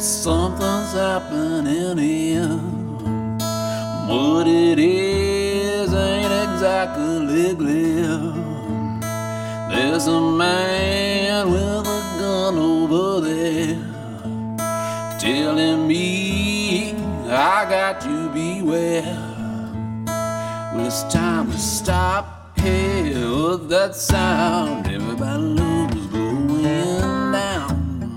something's happening here. What it is ain't exactly clear. There's a man with a gun over there telling me I got to beware. Well, it's time to stop. Hey, what's that sound? Everybody knows what's going down.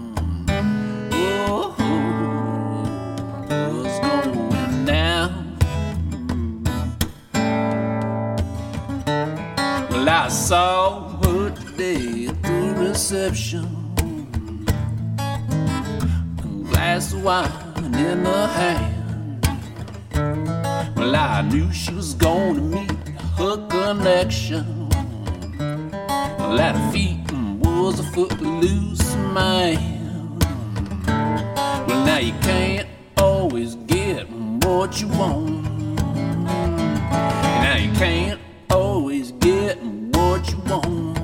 Oh, what's going down? Well, I saw her today at the reception, a glass of wine in her hand. Well, I knew she was gonna meet her connection. Well, at her feet was a footloose man. Well, now you can't always get what you want. Now you can't always get what you want.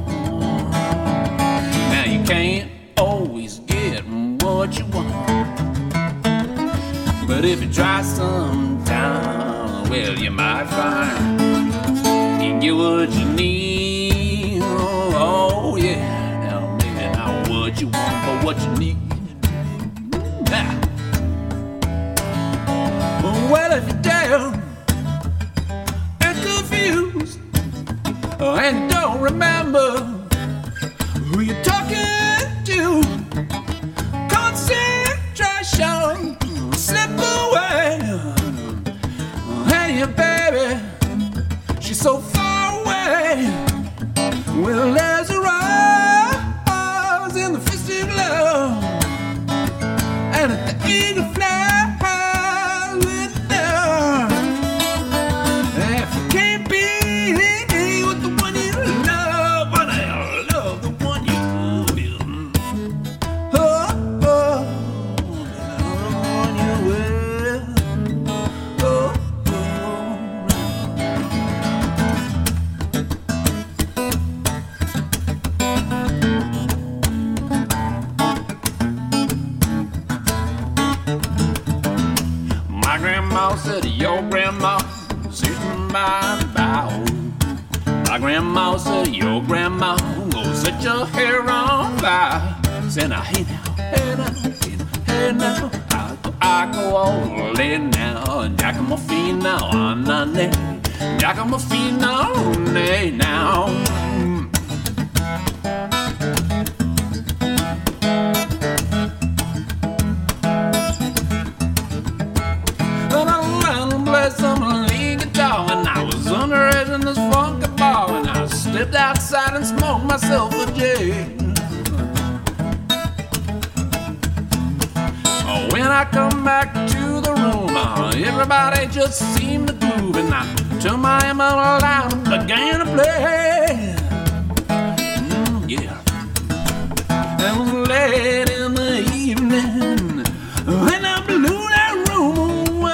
Now you can't always get what you want. But if you try sometime, well, you might find you get what you need. Oh, yeah. Now, maybe not what you want, but what you need. Well, if you're down and confused and don't remember who you're talking to, concentration slip away. Hey, your baby, she's so far away. Well, there's a rose in the fist of love, and the eagle flies with her. If you can't be with the one you love, but I love the one you will. Oh, oh, the one you will. Oh, my grandma said your grandma sitting by the bow. My grandma said your grandma gonna set your hair on fire. Said now, hey now, hey now, hey now, I go all in now. Giacomo Fino on the name, Giacomo Fino now. Some lead guitar when I was underage in this funky bar, and I slipped outside and smoked myself a J. When I come back to the room, everybody just seemed to groove, and I turned my ammo loud and began to play. Yeah. It was late in the evening when I blew that room away.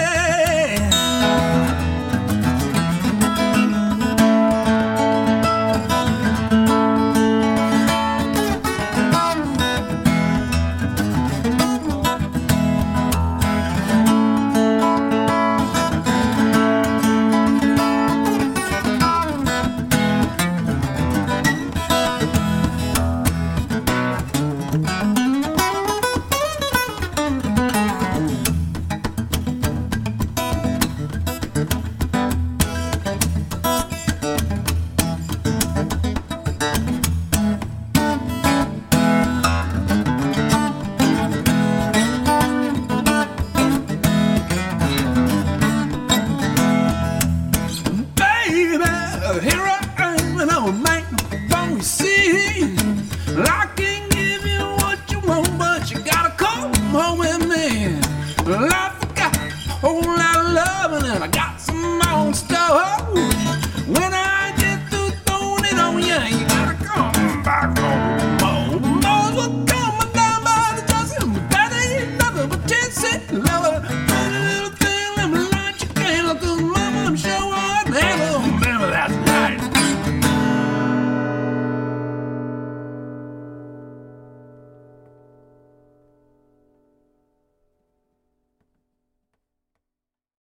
Here I am, and I'm a man from the sea. I can give you what you want, but you gotta come home with me. Well, I forgot a whole lot of loving, and I got some more stuff. When